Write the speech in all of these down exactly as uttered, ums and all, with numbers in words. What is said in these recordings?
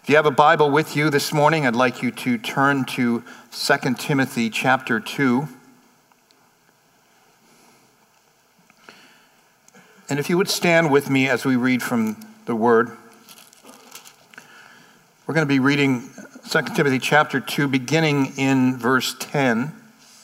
If you have a Bible with you this morning, I'd like you to turn to Second Timothy chapter two. And if you would stand with me as we read from the Word. We're going to be reading Second Timothy chapter two, beginning in verse ten.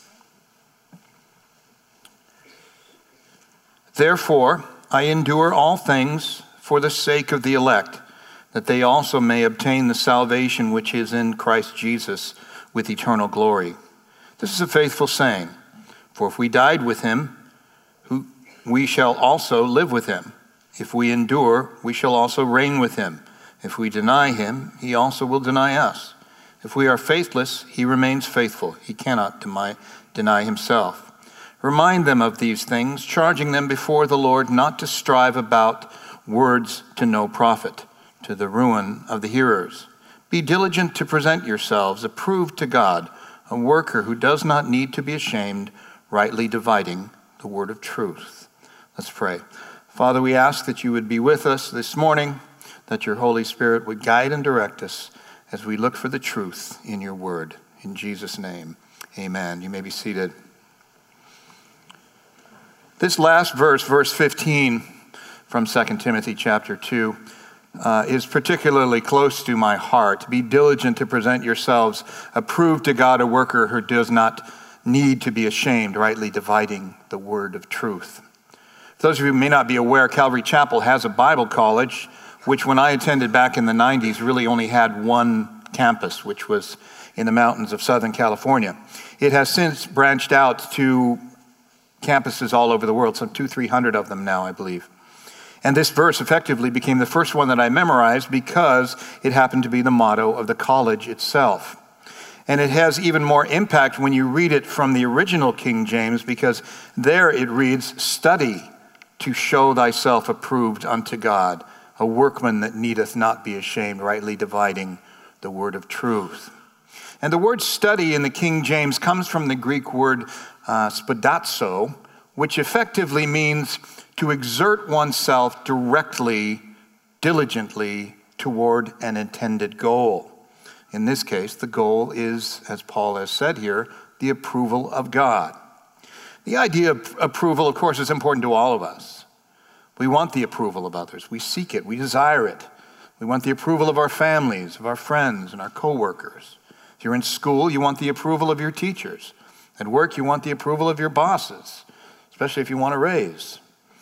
Therefore, I endure all things for the sake of the elect, that they also may obtain the salvation which is in Christ Jesus with eternal glory. This is a faithful saying, for if we died with him, who we shall also live with him. If we endure, we shall also reign with him. If we deny him, he also will deny us. If we are faithless, he remains faithful. He cannot deny, deny himself. Remind them of these things, charging them before the Lord not to strive about words to no profit, to the ruin of the hearers. Be diligent to present yourselves approved to God, a worker who does not need to be ashamed, rightly dividing the word of truth. Let's pray. Father, we ask that you would be with us this morning, that your Holy Spirit would guide and direct us as we look for the truth in your word. In Jesus' name, amen. You may be seated. This last verse, verse fifteen from Second Timothy chapter two, uh, is particularly close to my heart. Be diligent to present yourselves approved to God, a worker who does not need to be ashamed, rightly dividing the word of truth. For those of you who may not be aware, Calvary Chapel has a Bible college, which when I attended back in the nineties really only had one campus, which was in the mountains of Southern California. It has since branched out to campuses all over the world, some two, three hundred of them now, I believe. And this verse effectively became the first one that I memorized because it happened to be the motto of the college itself. And it has even more impact when you read it from the original King James, because there it reads, "Study to show thyself approved unto God, a workman that needeth not be ashamed, rightly dividing the word of truth." And the word study in the King James comes from the Greek word uh, spadazo, which effectively means to exert oneself directly, diligently toward an intended goal. In this case, the goal is, as Paul has said here, the approval of God. The idea of approval, of course, is important to all of us. We want the approval of others. We seek it. We desire it. We want the approval of our families, of our friends, and our coworkers. If you're in school, you want the approval of your teachers. At work, you want the approval of your bosses, especially if you want a raise.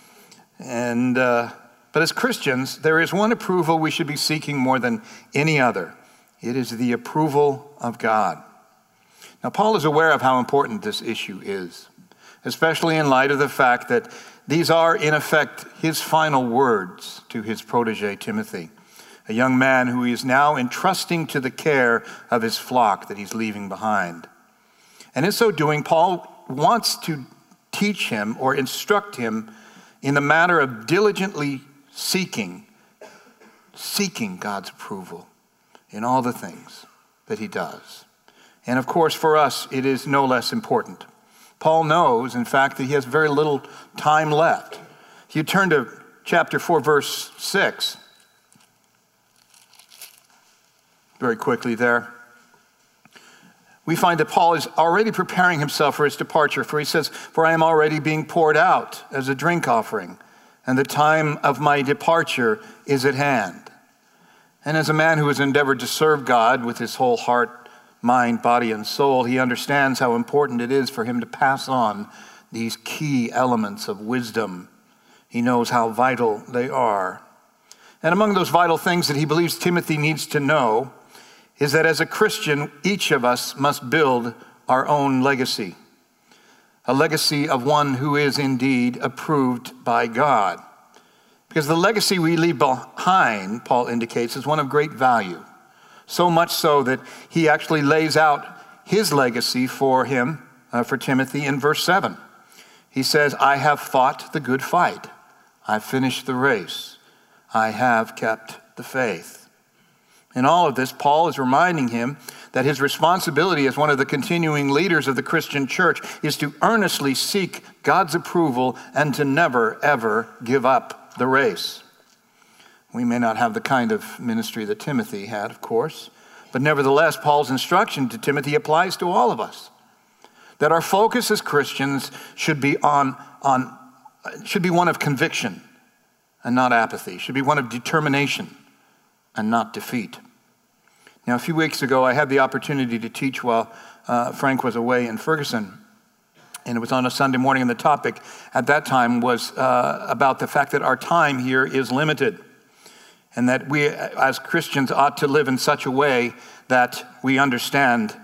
And uh, but as Christians, there is one approval we should be seeking more than any other. It is the approval of God. Now, Paul is aware of how important this issue is, especially in light of the fact that these are, in effect, his final words to his protege, Timothy, a young man who he is now entrusting to the care of his flock that he's leaving behind. And in so doing, Paul wants to teach him or instruct him in the matter of diligently seeking, seeking God's approval in all the things that he does. And of course, for us, it is no less important. Paul knows, in fact, that he has very little time left. If you turn to chapter four, verse six, very quickly there, we find that Paul is already preparing himself for his departure, for he says, "For I am already being poured out as a drink offering, and the time of my departure is at hand." And as a man who has endeavored to serve God with his whole heart, mind, body, and soul, he understands how important it is for him to pass on these key elements of wisdom. He knows how vital they are. And among those vital things that he believes Timothy needs to know is that as a Christian, each of us must build our own legacy, a legacy of one who is indeed approved by God. Because the legacy we leave behind, Paul indicates, is one of great value. So much so that he actually lays out his legacy for him, uh, for Timothy in verse seven. He says, "I have fought the good fight. I've finished the race. I have kept the faith." In all of this, Paul is reminding him that his responsibility as one of the continuing leaders of the Christian church is to earnestly seek God's approval and to never, ever give up the race. We may not have the kind of ministry that Timothy had, of course, but nevertheless, Paul's instruction to Timothy applies to all of us. That our focus as Christians should be on, on should be one of conviction and not apathy. Should be one of determination and not defeat. Now, a few weeks ago, I had the opportunity to teach while uh, Frank was away in Ferguson. And it was on a Sunday morning, and the topic at that time was uh, about the fact that our time here is limited. And that we, as Christians, ought to live in such a way that we understand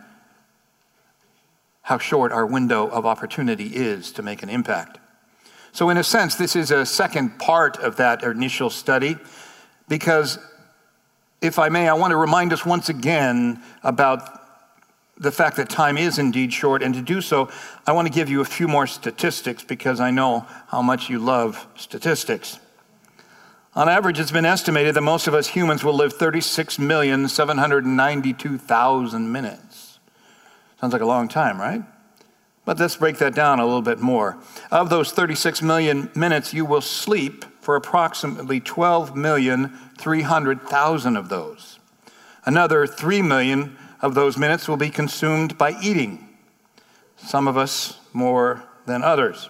how short our window of opportunity is to make an impact. So in a sense, this is a second part of that initial study, because if I may, I want to remind us once again about the fact that time is indeed short, and to do so, I want to give you a few more statistics because I know how much you love statistics. On average, it's been estimated that most of us humans will live thirty-six million, seven hundred ninety-two thousand minutes. Sounds like a long time, right? But let's break that down a little bit more. Of those thirty-six million minutes, you will sleep for approximately twelve million, three hundred thousand of those. Another three million of those minutes will be consumed by eating. Some of us more than others.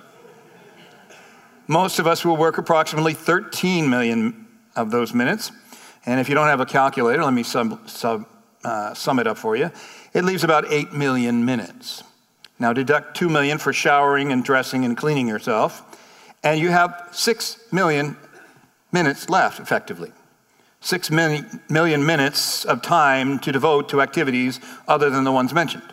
Most of us will work approximately thirteen million of those minutes. And if you don't have a calculator, let me sub, sub, uh, sum it up for you. It leaves about eight million minutes. Now deduct two million for showering and dressing and cleaning yourself, and you have six million minutes left, effectively. Six million minutes of time to devote to activities other than the ones mentioned.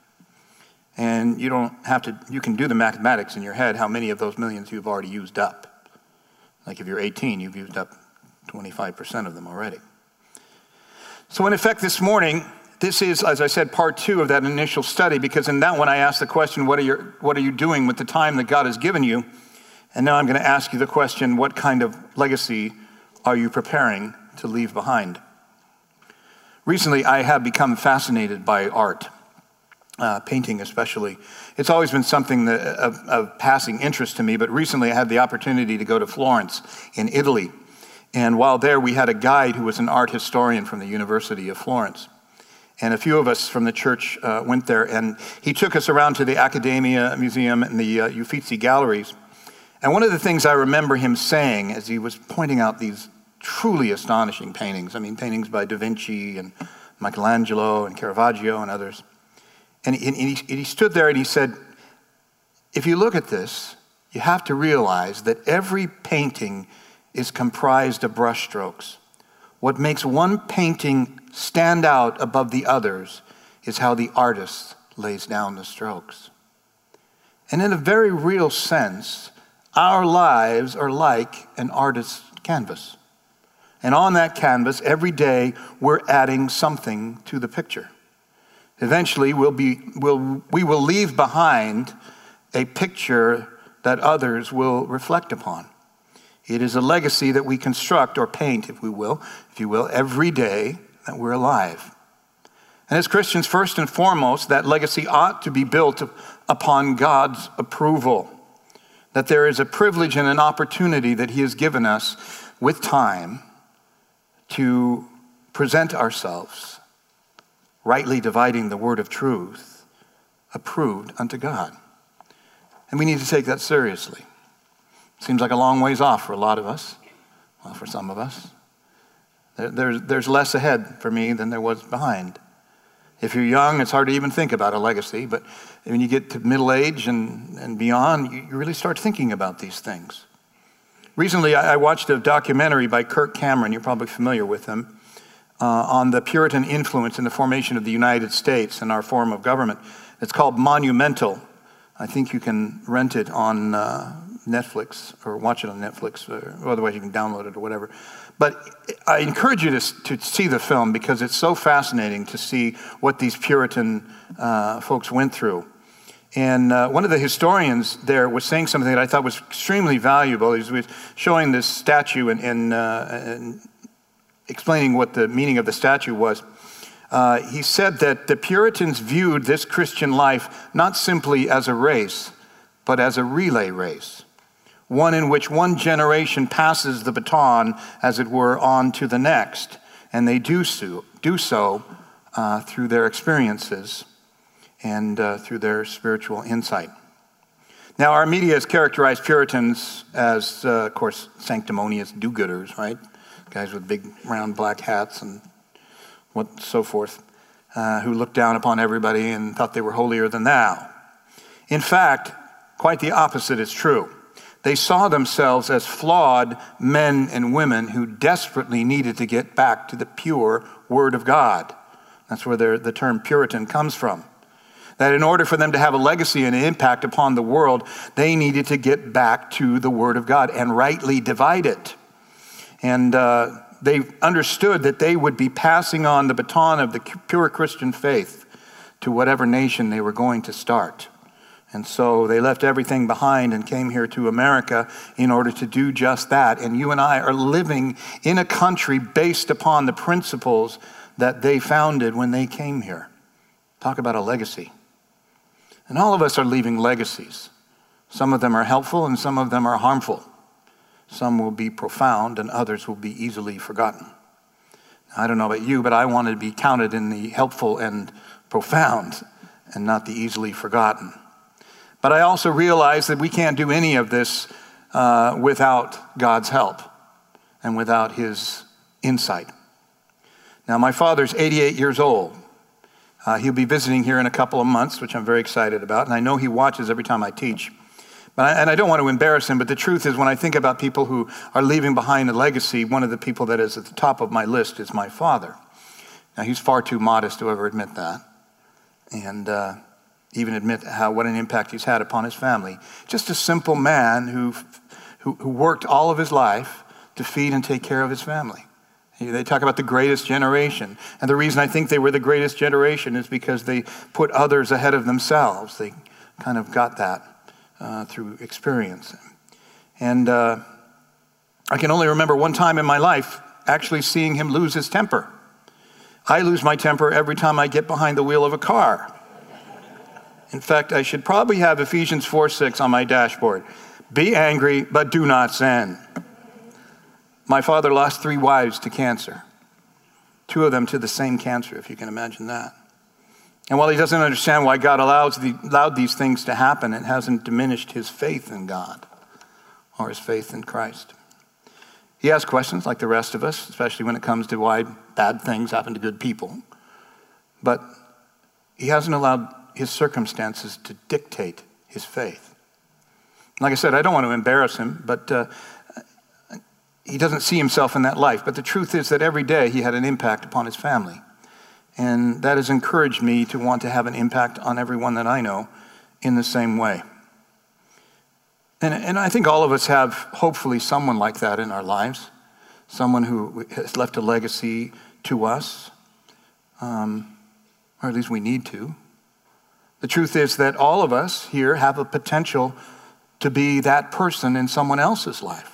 And you don't have to, you can do the mathematics in your head, how many of those millions you've already used up. Like if you're eighteen, you've used up twenty-five percent of them already. So in effect this morning, this is, as I said, part two of that initial study, because in that one I asked the question, what are, your, what are you doing with the time that God has given you? And now I'm going to ask you the question, what kind of legacy are you preparing to leave behind? Recently, I have become fascinated by art. Uh, painting especially. It's always been something that, of, of passing interest to me, but recently I had the opportunity to go to Florence in Italy. And while there, we had a guide who was an art historian from the University of Florence. And a few of us from the church uh, went there, and he took us around to the Accademia Museum and the uh, Uffizi galleries. And one of the things I remember him saying as he was pointing out these truly astonishing paintings, I mean paintings by Da Vinci and Michelangelo and Caravaggio and others, And he, and, he, and he stood there and he said, if you look at this, you have to realize that every painting is comprised of brushstrokes. What makes one painting stand out above the others is how the artist lays down the strokes. And in a very real sense, our lives are like an artist's canvas. And on that canvas, every day, we're adding something to the picture. Eventually, we'll be, we'll, we will leave behind a picture that others will reflect upon. It is a legacy that we construct or paint, if we will, if you will, every day that we're alive. And as Christians, first and foremost, that legacy ought to be built upon God's approval. That there is a privilege and an opportunity that He has given us with time to present ourselves rightly dividing the word of truth, approved unto God. And we need to take that seriously. Seems like a long ways off for a lot of us. Well, for some of us. There, there's, there's less ahead for me than there was behind. If you're young, it's hard to even think about a legacy, but when you get to middle age and, and beyond, you, you really start thinking about these things. Recently, I, I watched a documentary by Kirk Cameron. You're probably familiar with him. Uh, on the Puritan influence in the formation of the United States and our form of government. It's called Monumental. I think you can rent it on uh, Netflix or watch it on Netflix, or otherwise you can download it or whatever. But I encourage you to, to see the film because it's so fascinating to see what these Puritan uh, folks went through. And uh, one of the historians there was saying something that I thought was extremely valuable. He was showing this statue and, and, uh, and explaining what the meaning of the statue was. Uh, he said that the Puritans viewed this Christian life not simply as a race, but as a relay race. one in which one generation passes the baton, as it were, on to the next. And they do so, do so uh, through their experiences and uh, through their spiritual insight. Now, our media has characterized Puritans as, uh, of course, sanctimonious do-gooders, right? Guys with big round black hats and what so forth, uh, who looked down upon everybody and thought they were holier than thou. In fact, quite the opposite is true. They saw themselves as flawed men and women who desperately needed to get back to the pure Word of God. That's where the term Puritan comes from. That in order for them to have a legacy and an impact upon the world, they needed to get back to the Word of God and rightly divide it. And uh, they understood that they would be passing on the baton of the pure Christian faith to whatever nation they were going to start. And so they left everything behind and came here to America in order to do just that. And you and I are living in a country based upon the principles that they founded when they came here. Talk about a legacy. And all of us are leaving legacies. Some of them are helpful and some of them are harmful. Some will be profound and others will be easily forgotten. I don't know about you, but I want to be counted in the helpful and profound and not the easily forgotten. But I also realize that we can't do any of this uh, without God's help and without his insight. Now, my father's eighty-eight years old. Uh, he'll be visiting here in a couple of months, which I'm very excited about. And I know he watches every time I teach. But I, and I don't want to embarrass him, but the truth is when I think about people who are leaving behind a legacy, one of the people that is at the top of my list is my father. Now, he's far too modest to ever admit that. And uh, even admit how what an impact he's had upon his family. Just a simple man who, who, who worked all of his life to feed and take care of his family. They talk about the greatest generation. And the reason I think they were the greatest generation is because they put others ahead of themselves. They kind of got that uh, through experience. And uh, I can only remember one time in my life actually seeing him lose his temper. I lose my temper every time I get behind the wheel of a car. In fact, I should probably have Ephesians four six on my dashboard. Be angry, but do not sin. My father lost three wives to cancer. Two of them to the same cancer, if you can imagine that. And while he doesn't understand why God allows the, allowed these things to happen, it hasn't diminished his faith in God or his faith in Christ. He has questions like the rest of us, especially when it comes to why bad things happen to good people. But he hasn't allowed his circumstances to dictate his faith. Like I said, I don't want to embarrass him, but uh, he doesn't see himself in that life. But the truth is that every day he had an impact upon his family. And that has encouraged me to want to have an impact on everyone that I know in the same way. And, and I think all of us have hopefully someone like that in our lives, someone who has left a legacy to us, um, or at least we need to. The truth is that all of us here have a potential to be that person in someone else's life.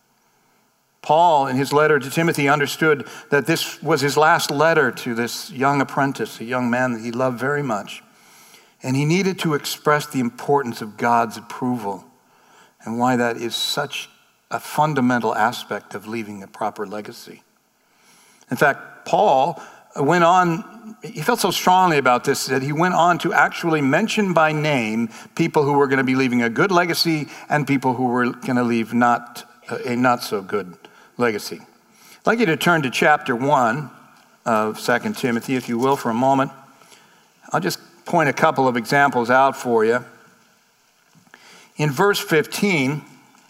Paul, in his letter to Timothy, understood that this was his last letter to this young apprentice, a young man that he loved very much. And he needed to express the importance of God's approval and why that is such a fundamental aspect of leaving a proper legacy. In fact, Paul went on, he felt so strongly about this that he went on to actually mention by name people who were going to be leaving a good legacy and people who were going to leave not a not so good legacy. I'd like you to turn to chapter one of Second Timothy, if you will, for a moment. I'll just point a couple of examples out for you. In verse fifteen,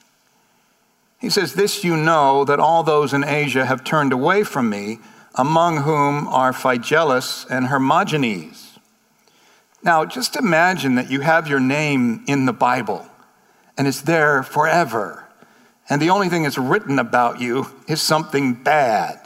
he says, "This you know, that all those in Asia have turned away from me, among whom are Phygellus and Hermogenes." Now, just imagine that you have your name in the Bible, and it's there forever. And the only thing that's written about you is something bad.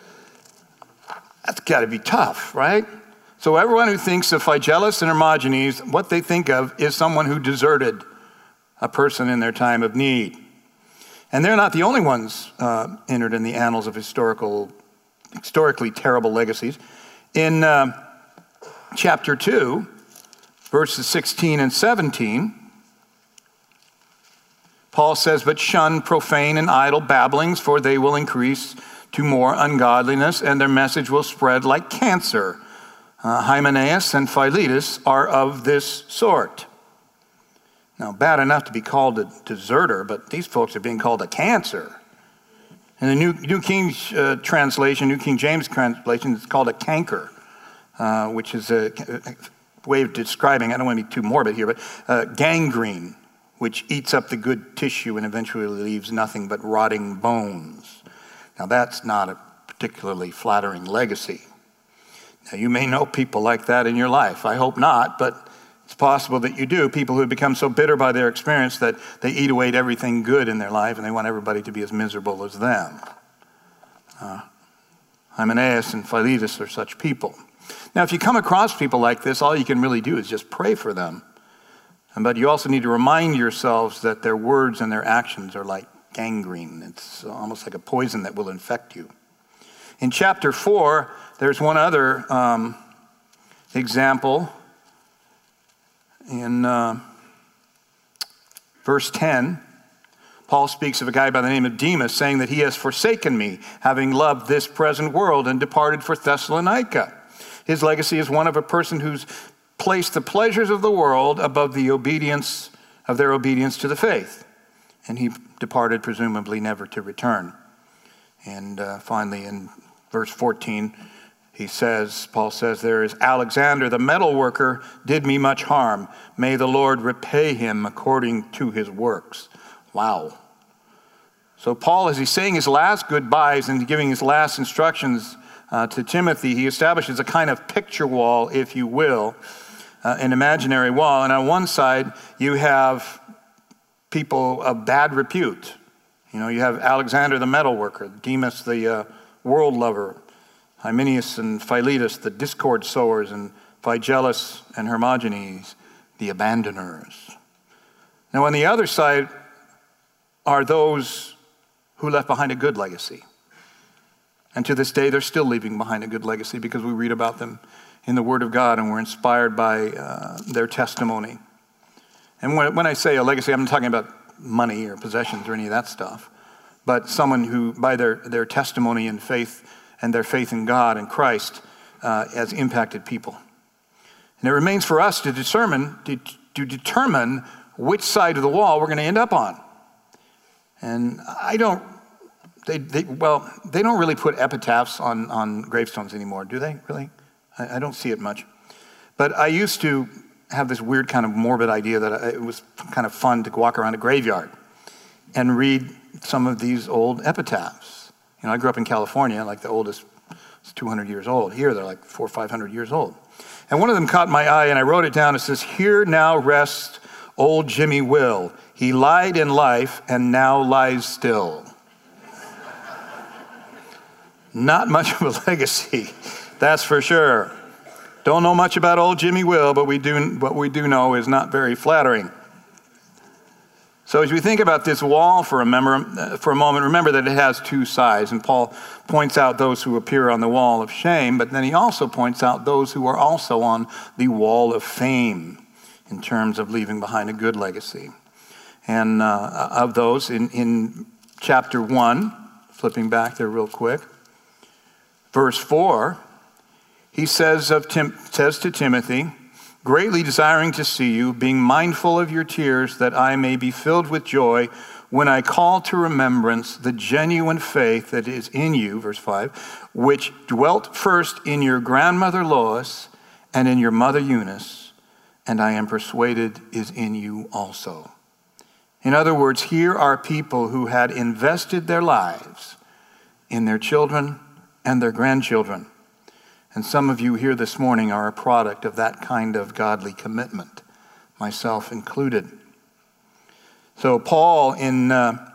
That's got to be tough, right? So everyone who thinks of Phygellus and Hermogenes, what they think of is someone who deserted a person in their time of need. And they're not the only ones uh, entered in the annals of historical, historically terrible legacies. In uh, chapter two, verses sixteen and seventeen, Paul says, but shun profane and idle babblings, for they will increase to more ungodliness, and their message will spread like cancer. Uh, Hymenaeus and Philetus are of this sort. Now, bad enough to be called a deserter, but these folks are being called a cancer. In the New, New King uh, translation, New King James translation, it's called a canker, uh, which is a, a way of describing, I don't want to be too morbid here, but uh, gangrene, which eats up the good tissue and eventually leaves nothing but rotting bones. Now, that's not a particularly flattering legacy. Now, you may know people like that in your life. I hope not, but it's possible that you do. People who have become so bitter by their experience that they eat away at everything good in their life and they want everybody to be as miserable as them. Uh, Hymenaeus and Philetus are such people. Now, if you come across people like this, all you can really do is just pray for them. But you also need to remind yourselves that their words and their actions are like gangrene. It's almost like a poison that will infect you. In chapter four, there's one other um, example. In uh, verse ten, Paul speaks of a guy by the name of Demas, saying that he has forsaken me, having loved this present world, and departed for Thessalonica. His legacy is one of a person who's placed the pleasures of the world above the obedience of their obedience to the faith. And he departed, presumably never to return. And uh, finally, in verse fourteen, he says, Paul says, there is Alexander, the metal worker, did me much harm. May the Lord repay him according to his works. Wow. So Paul, as he's saying his last goodbyes and giving his last instructions uh, to Timothy, he establishes a kind of picture wall, if you will, uh, an imaginary wall. And on one side, you have people of bad repute. You know, you have Alexander the metal worker, Demas the uh, world lover, Hymenaeus and Philetus the discord sowers, and Phygellus and Hermogenes the abandoners. Now on the other side are those who left behind a good legacy. And to this day, they're still leaving behind a good legacy because we read about them in the Word of God and we're inspired by uh, their testimony. And when, when I say a legacy, I'm not talking about money or possessions or any of that stuff, but someone who, by their, their testimony and faith and their faith in God and Christ, uh, has impacted people. And it remains for us to determine, to, to determine which side of the wall we're going to end up on. And I don't, they, they well, they don't really put epitaphs on, on gravestones anymore, do they, really? I, I don't see it much. But I used to have this weird kind of morbid idea that I, it was kind of fun to walk around a graveyard and read some of these old epitaphs. You know, I grew up in California, like the oldest is two hundred years old. Here, they're like four or five hundred years old. And one of them caught my eye, and I wrote it down. It says, "Here now rests old Jimmy Will. He lied in life and now lies still." Not much of a legacy, that's for sure. Don't know much about old Jimmy Will, but we do, what we do know is not very flattering. So as we think about this wall for a, mem- for a moment, remember that it has two sides. And Paul points out those who appear on the wall of shame, but then he also points out those who are also on the wall of fame in terms of leaving behind a good legacy. And uh, of those, in, in chapter one, flipping back there real quick, verse four, he says, of Tim, says to Timothy, "Greatly desiring to see you, being mindful of your tears, that I may be filled with joy when I call to remembrance the genuine faith that is in you," verse five, "which dwelt first in your grandmother Lois and in your mother Eunice, and I am persuaded is in you also." In other words, here are people who had invested their lives in their children and their grandchildren. And some of you here this morning are a product of that kind of godly commitment, myself included. So Paul, in uh,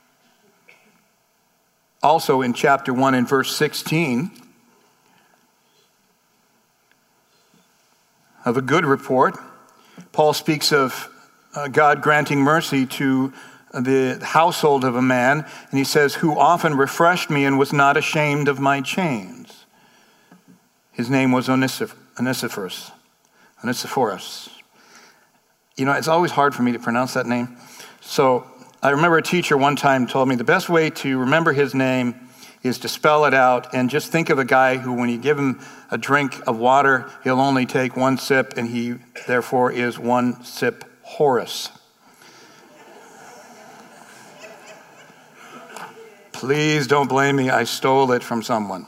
also in chapter one in verse sixteen, of a good report, Paul speaks of uh, God granting mercy to the household of a man, and he says, "who often refreshed me and was not ashamed of my chains." His name was Onesiph- Onesiphorus. Onesiphorus. You know, it's always hard for me to pronounce that name. So I remember a teacher one time told me the best way to remember his name is to spell it out and just think of a guy who, when you give him a drink of water, he'll only take one sip, and he therefore is one sip Horace. Please don't blame me. I stole it from someone.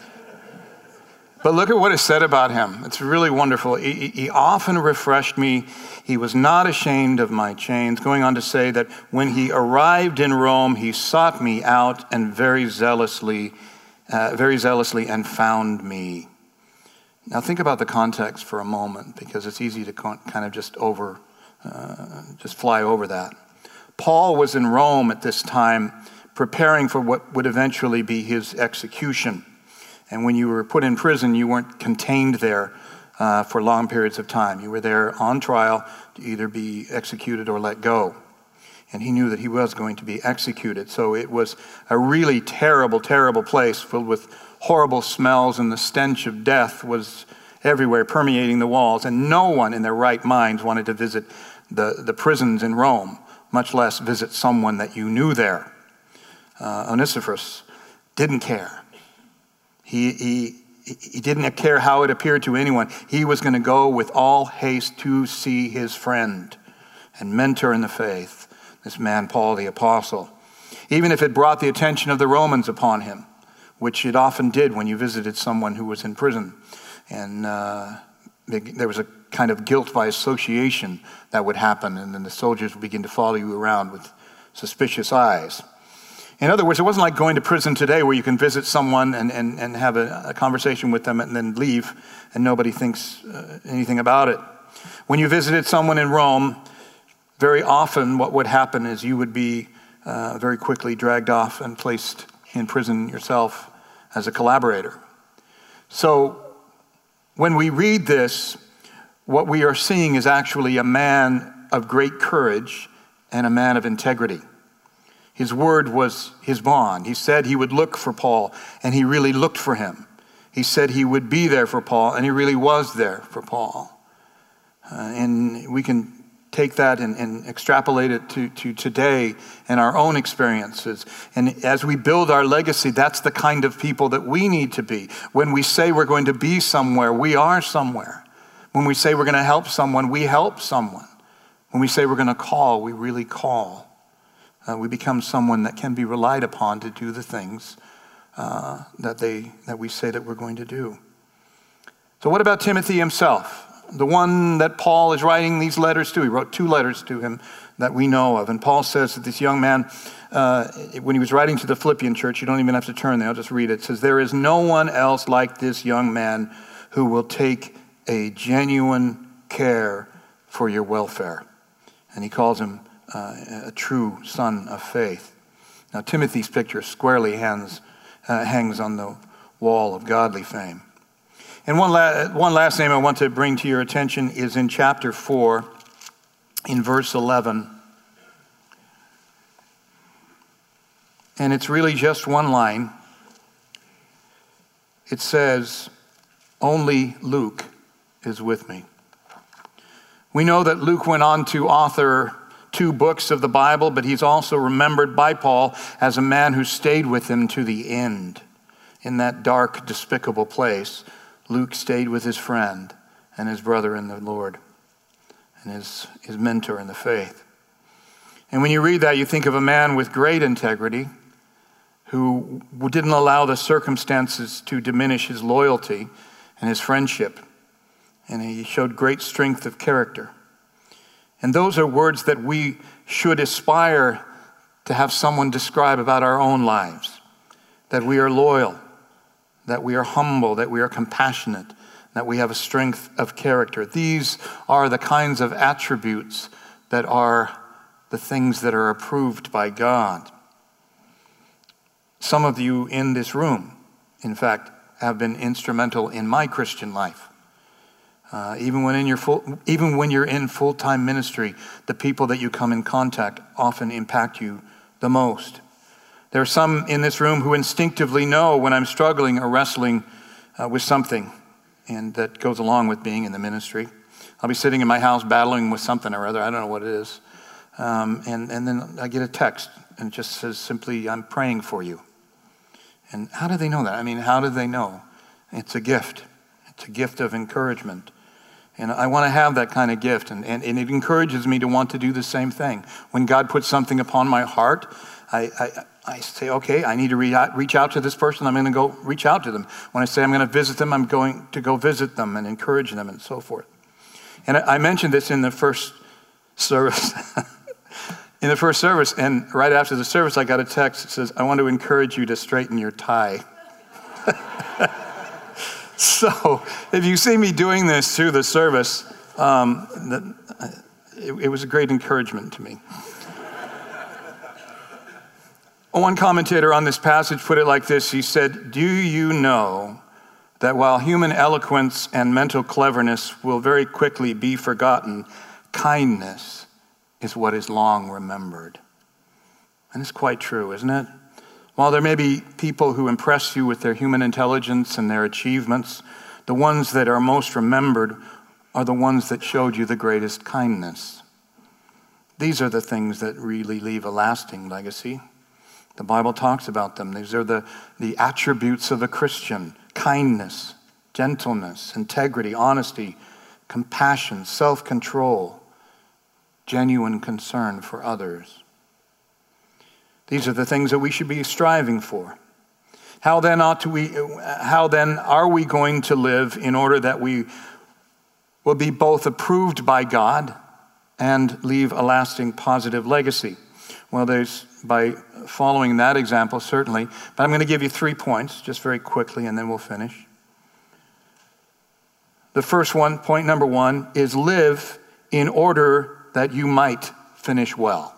But look at what is said about him. It's really wonderful. He, he often refreshed me. He was not ashamed of my chains. Going on to say that when he arrived in Rome, he sought me out and very zealously, uh, very zealously, and found me. Now think about the context for a moment, because it's easy to kind of just over, uh, just fly over that. Paul was in Rome at this time, preparing for what would eventually be his execution. And when you were put in prison, you weren't contained there uh, for long periods of time. You were there on trial to either be executed or let go. And he knew that he was going to be executed. So it was a really terrible, terrible place filled with horrible smells, and the stench of death was everywhere, permeating the walls. And no one in their right minds wanted to visit the, the prisons in Rome, much less visit someone that you knew there. Uh, Onesiphorus didn't care. He, he, he didn't care how it appeared to anyone. He was going to go with all haste to see his friend and mentor in the faith, this man Paul the Apostle. Even if it brought the attention of the Romans upon him, which it often did when you visited someone who was in prison. And uh, there was a kind of guilt by association that would happen, and then the soldiers would begin to follow you around with suspicious eyes. In other words, it wasn't like going to prison today where you can visit someone and, and, and have a, a conversation with them and then leave and nobody thinks uh, anything about it. When you visited someone in Rome, very often what would happen is you would be uh, very quickly dragged off and placed in prison yourself as a collaborator. So when we read this, what we are seeing is actually a man of great courage and a man of integrity. His word was his bond. He said he would look for Paul, and he really looked for him. He said he would be there for Paul, and he really was there for Paul. Uh, and we can take that and, and extrapolate it to, to today and our own experiences. And as we build our legacy, that's the kind of people that we need to be. When we say we're going to be somewhere, we are somewhere. When we say we're going to help someone, we help someone. When we say we're going to call, we really call. Uh, we become someone that can be relied upon to do the things uh, that they that we say that we're going to do. So what about Timothy himself? The one that Paul is writing these letters to. He wrote two letters to him that we know of. And Paul says that this young man, uh, when he was writing to the Philippian church, you don't even have to turn there, I'll just read it. It says, "There is no one else like this young man who will take a genuine care for your welfare." And he calls him Uh, a true son of faith. Now, Timothy's picture squarely hangs, uh, hangs on the wall of godly fame. And one, la- one last name I want to bring to your attention is in chapter four, in verse eleven. And it's really just one line. It says, "Only Luke is with me." We know that Luke went on to author two books of the Bible, but he's also remembered by Paul as a man who stayed with him to the end. In that dark, despicable place, Luke stayed with his friend and his brother in the Lord and his, his mentor in the faith. And when you read that, you think of a man with great integrity who didn't allow the circumstances to diminish his loyalty and his friendship. And he showed great strength of character. And those are words that we should aspire to have someone describe about our own lives. That we are loyal, that we are humble, that we are compassionate, that we have a strength of character. These are the kinds of attributes that are the things that are approved by God. Some of you in this room, in fact, have been instrumental in my Christian life. Uh, even when in your full, even when you're in full-time ministry, the people that you come in contact often impact you the most. There are some in this room who instinctively know when I'm struggling or wrestling uh, with something, and that goes along with being in the ministry. I'll be sitting in my house battling with something or other. I don't know what it is. Um, and, and then I get a text, and it just says simply, I'm praying for you. And how do they know that? I mean, how do they know? It's a gift. It's a gift of encouragement. And I want to have that kind of gift, and, and, and it encourages me to want to do the same thing. When God puts something upon my heart, I, I, I say, okay, I need to re- reach out to this person. I'm going to go reach out to them. When I say I'm going to visit them, I'm going to go visit them and encourage them and so forth. And I, I mentioned this in the first service. in the first service, and right after the service, I got a text that says, I want to encourage you to straighten your tie. So if you see me doing this through the service, um, the, it, it was a great encouragement to me. One commentator on this passage put it like this. He said, do you know that while human eloquence and mental cleverness will very quickly be forgotten, kindness is what is long remembered? And it's quite true, isn't it? While there may be people who impress you with their human intelligence and their achievements, the ones that are most remembered are the ones that showed you the greatest kindness. These are the things that really leave a lasting legacy. The Bible talks about them. These are the, the attributes of a Christian: kindness, gentleness, integrity, honesty, compassion, self-control, genuine concern for others. These are the things that we should be striving for. How then ought to we, how then are we going to live in order that we will be both approved by God and leave a lasting positive legacy? Well, there's, by following that example, certainly, but I'm going to give you three points just very quickly and then we'll finish. The first one, point number one, is live in order that you might finish well.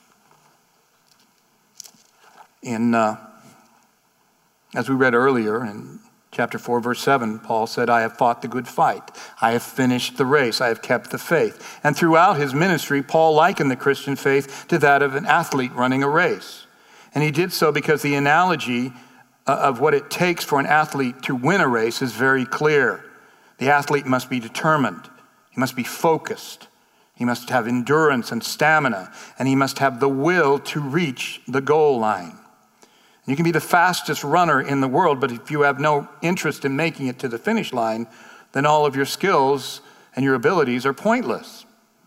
In, uh, as we read earlier in chapter four, verse seven, Paul said, I have fought the good fight. I have finished the race. I have kept the faith. And throughout his ministry, Paul likened the Christian faith to that of an athlete running a race. And he did so because the analogy of what it takes for an athlete to win a race is very clear. The athlete must be determined. He must be focused. He must have endurance and stamina. And he must have the will to reach the goal line. You can be the fastest runner in the world, but if you have no interest in making it to the finish line, then all of your skills and your abilities are pointless.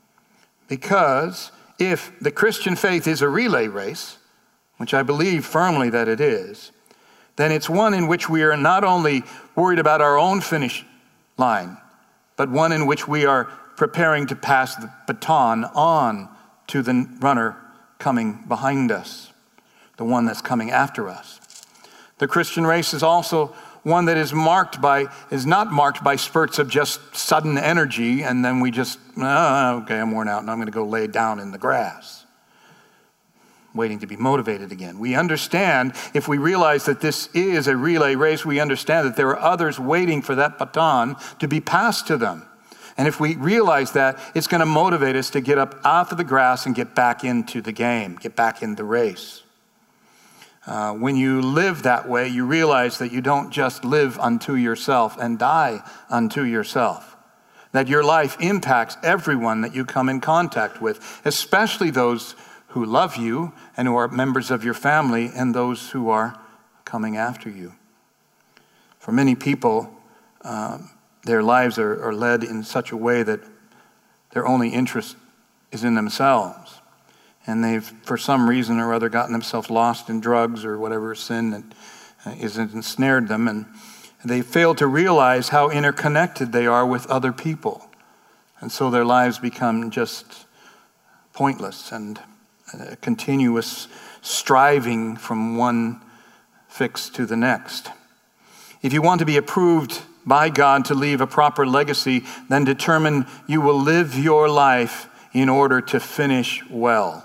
Because if the Christian faith is a relay race, which I believe firmly that it is, then it's one in which we are not only worried about our own finish line, but one in which we are preparing to pass the baton on to the runner coming behind us, the one that's coming after us. The Christian race is also one that is marked by, is not marked by spurts of just sudden energy, and then we just, oh, okay, I'm worn out, and I'm going to go lay down in the grass, waiting to be motivated again. We understand, if we realize that this is a relay race, we understand that there are others waiting for that baton to be passed to them. And if we realize that, it's going to motivate us to get up out of the grass and get back into the game, get back in the race. Uh, when you live that way, you realize that you don't just live unto yourself and die unto yourself. That your life impacts everyone that you come in contact with, especially those who love you and who are members of your family and those who are coming after you. For many people, um, their lives are, are led in such a way that their only interest is in themselves. And they've, for some reason or other, gotten themselves lost in drugs or whatever sin that uh, has ensnared them. And they fail to realize how interconnected they are with other people. And so their lives become just pointless and a continuous striving from one fix to the next. If you want to be approved by God to leave a proper legacy, then determine you will live your life in order to finish well.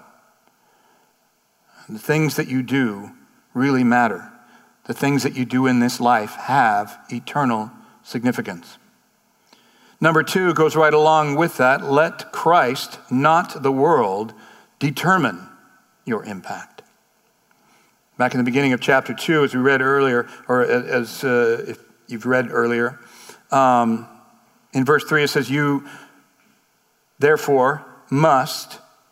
The things that you do really matter. The things that you do in this life have eternal significance. Number two goes right along with that. Let Christ, not the world, determine your impact. Back in the beginning of chapter two, as we read earlier, or as uh, if you've read earlier, um, in verse three it says, you therefore must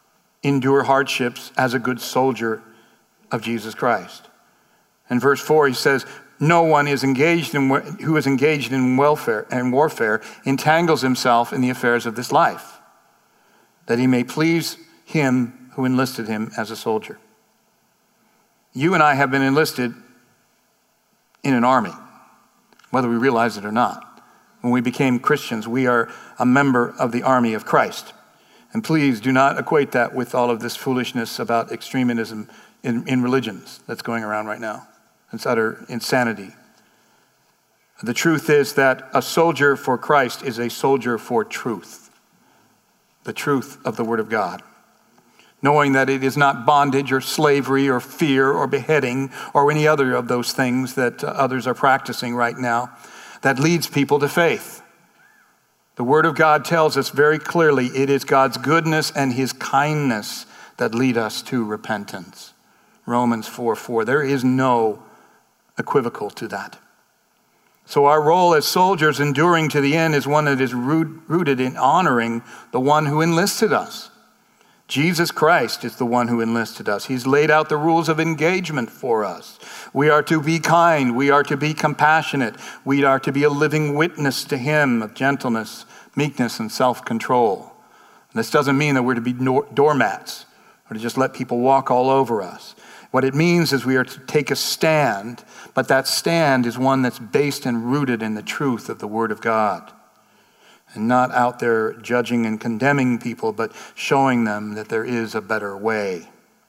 endure hardships as a good soldier of Jesus Christ. In verse four, he says, no one is engaged in who is engaged in welfare and warfare entangles himself in the affairs of this life, that he may please him who enlisted him as a soldier. You and I have been enlisted in an army, whether we realize it or not. When we became Christians, we are a member of the army of Christ. And please do not equate that with all of this foolishness about extremism in, in religions that's going around right now. It's utter insanity. The truth is that a soldier for Christ is a soldier for truth, the truth of the Word of God. Knowing that it is not bondage or slavery or fear or beheading or any other of those things that uh, others are practicing right now that leads people to faith. The Word of God tells us very clearly it is God's goodness and His kindness that lead us to repentance. Romans four four. There is no equivocal to that. So our role as soldiers enduring to the end is one that is rooted in honoring the one who enlisted us. Jesus Christ is the one who enlisted us. He's laid out the rules of engagement for us. We are to be kind. We are to be compassionate. We are to be a living witness to Him of gentleness, meekness, and self-control. This doesn't mean that we're to be doormats or to just let people walk all over us. What it means is we are to take a stand, but that stand is one that's based and rooted in the truth of the Word of God. And not out there judging and condemning people, but showing them that there is a better way.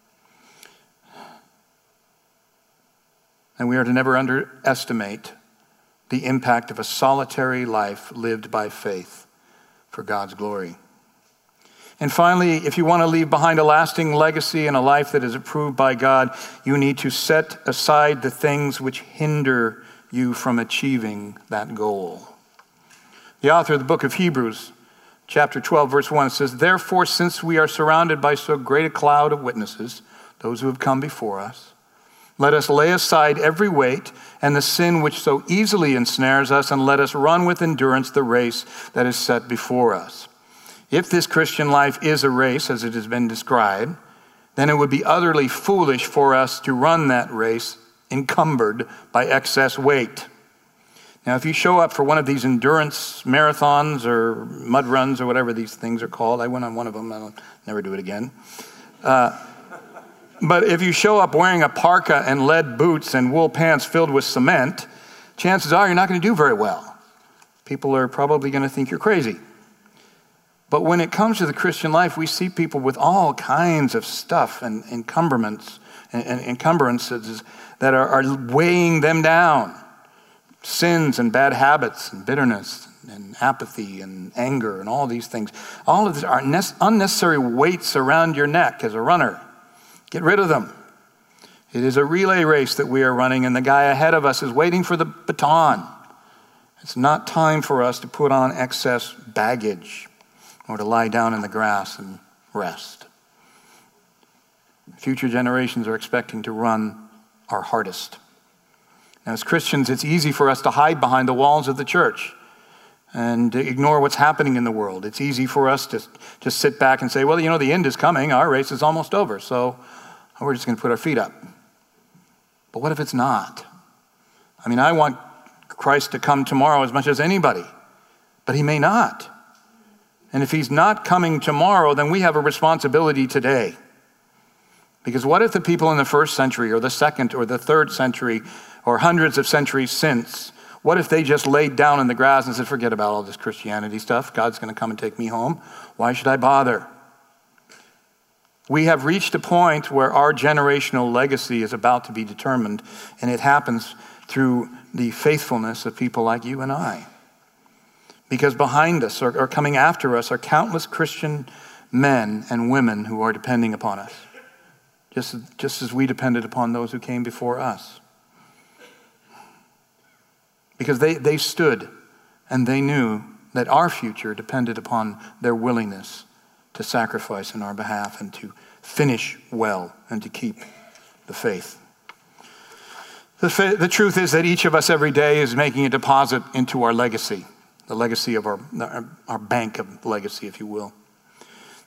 And we are to never underestimate the impact of a solitary life lived by faith for God's glory. And finally, if you want to leave behind a lasting legacy and a life that is approved by God, you need to set aside the things which hinder you from achieving that goal. The author of the book of Hebrews, chapter twelve, verse one, says, therefore, since we are surrounded by so great a cloud of witnesses, those who have come before us, let us lay aside every weight and the sin which so easily ensnares us, and let us run with endurance the race that is set before us. If this Christian life is a race, as it has been described, then it would be utterly foolish for us to run that race encumbered by excess weight. Now, if you show up for one of these endurance marathons or mud runs or whatever these things are called, I went on one of them, I'll never do it again. Uh, but if you show up wearing a parka and lead boots and wool pants filled with cement, chances are you're not going to do very well. People are probably going to think you're crazy. But when it comes to the Christian life, we see people with all kinds of stuff and encumbrance and, and encumbrances that are, are weighing them down. Sins and bad habits and bitterness and apathy and anger and all these things. All of these are unnecessary weights around your neck as a runner. Get rid of them. It is a relay race that we are running, and the guy ahead of us is waiting for the baton. It's not time for us to put on excess baggage or to lie down in the grass and rest. Future generations are expecting to run our hardest. Now, as Christians, it's easy for us to hide behind the walls of the church and ignore what's happening in the world. It's easy for us to just sit back and say, well, you know, the end is coming. Our race is almost over, so we're just going to put our feet up. But what if it's not? I mean, I want Christ to come tomorrow as much as anybody, but He may not. And if He's not coming tomorrow, then we have a responsibility today. Because what if the people in the first century or the second or the third century or hundreds of centuries since, what if they just laid down in the grass and said, forget about all this Christianity stuff. God's going to come and take me home. Why should I bother? We have reached a point where our generational legacy is about to be determined, and it happens through the faithfulness of people like you and I. Because behind us or, or coming after us are countless Christian men and women who are depending upon us, just, just as we depended upon those who came before us. Because they, they stood and they knew that our future depended upon their willingness to sacrifice in our behalf and to finish well and to keep the faith. The, fa- the truth is that each of us every day is making a deposit into our legacy, the legacy of our, our, our bank of legacy, if you will.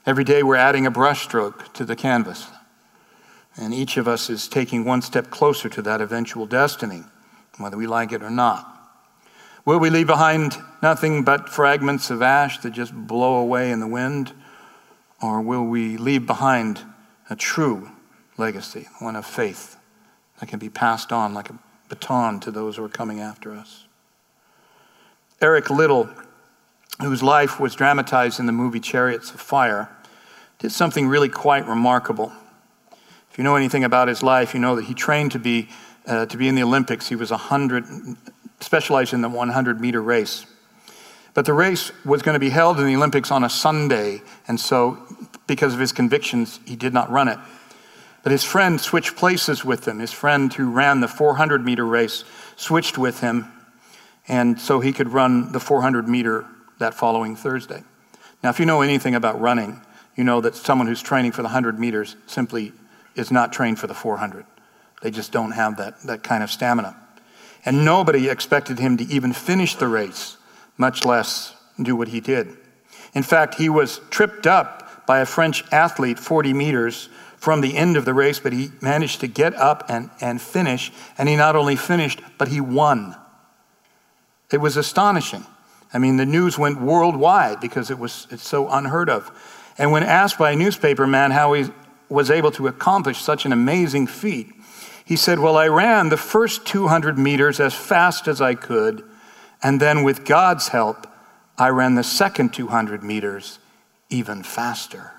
Every day we're adding a brushstroke to the canvas. And each of us is taking one step closer to that eventual destiny, whether we like it or not. Will we leave behind nothing but fragments of ash that just blow away in the wind? Or will we leave behind a true legacy, one of faith that can be passed on like a baton to those who are coming after us? Eric Liddell, whose life was dramatized in the movie Chariots of Fire, did something really quite remarkable. If you know anything about his life, you know that he trained to be uh, to be in the Olympics. He was a hundred, specialized in the one hundred meter race. But the race was going to be held in the Olympics on a Sunday, and so because of his convictions, he did not run it. But his friend switched places with him. His friend who ran the four hundred meter race switched with him, and so he could run the four hundred meter that following Thursday. Now, if you know anything about running, you know that someone who's training for the one hundred meters simply is not trained for the four hundred. They just don't have that, that kind of stamina. And nobody expected him to even finish the race, much less do what he did. In fact, he was tripped up by a French athlete forty meters from the end of the race, but he managed to get up and, and finish, and he not only finished, but he won. It was astonishing. I mean, the news went worldwide because it was it's so unheard of. And when asked by a newspaper man how he was able to accomplish such an amazing feat, he said, well, I ran the first two hundred meters as fast as I could, and then with God's help, I ran the second two hundred meters even faster.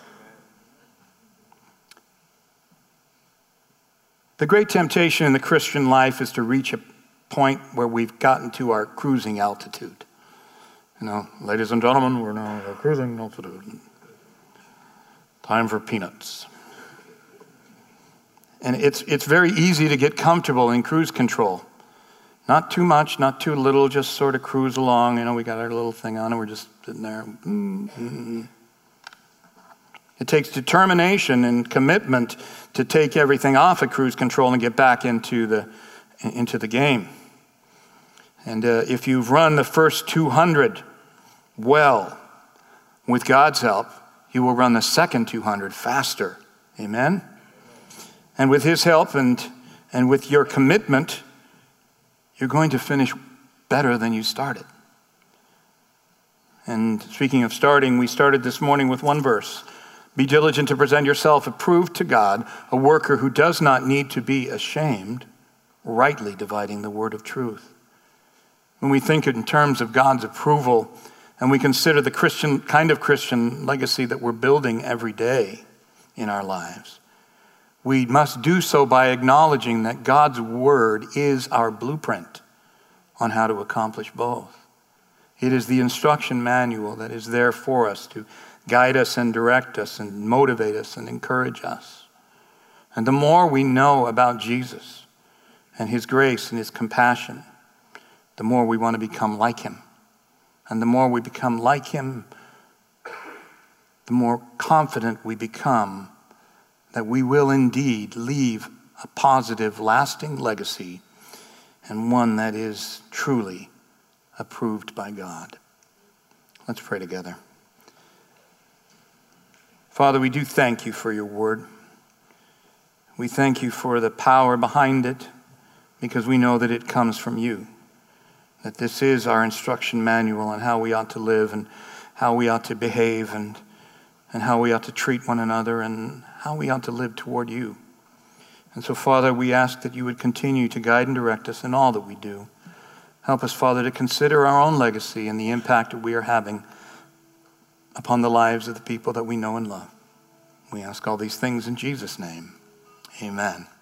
The great temptation in the Christian life is to reach a point where we've gotten to our cruising altitude. You know, ladies and gentlemen, we're now at our cruising altitude. Time for peanuts. And it's it's very easy to get comfortable in cruise control. Not too much, not too little, just sort of cruise along. You know, we got our little thing on and we're just sitting there. Mm-hmm. It takes determination and commitment to take everything off of cruise control and get back into the into the game. And uh, if you've run the first two hundred well, with God's help, you will run the second two hundred faster. Amen? And with his help and, and with your commitment, you're going to finish better than you started. And speaking of starting, we started this morning with one verse. Be diligent to present yourself approved to God, a worker who does not need to be ashamed, rightly dividing the word of truth. When we think in terms of God's approval, and we consider the Christian kind of Christian legacy that we're building every day in our lives, we must do so by acknowledging that God's word is our blueprint on how to accomplish both. It is the instruction manual that is there for us to guide us and direct us and motivate us and encourage us. And the more we know about Jesus and his grace and his compassion, the more we want to become like him. And the more we become like him, the more confident we become that we will indeed leave a positive, lasting legacy, and one that is truly approved by God. Let's pray together. Father, we do thank you for your word. We thank you for the power behind it, because we know that it comes from you. That this is our instruction manual on how we ought to live and how we ought to behave and, and how we ought to treat one another and how we ought to live toward you. And so, Father, we ask that you would continue to guide and direct us in all that we do. Help us, Father, to consider our own legacy and the impact that we are having upon the lives of the people that we know and love. We ask all these things in Jesus' name. Amen.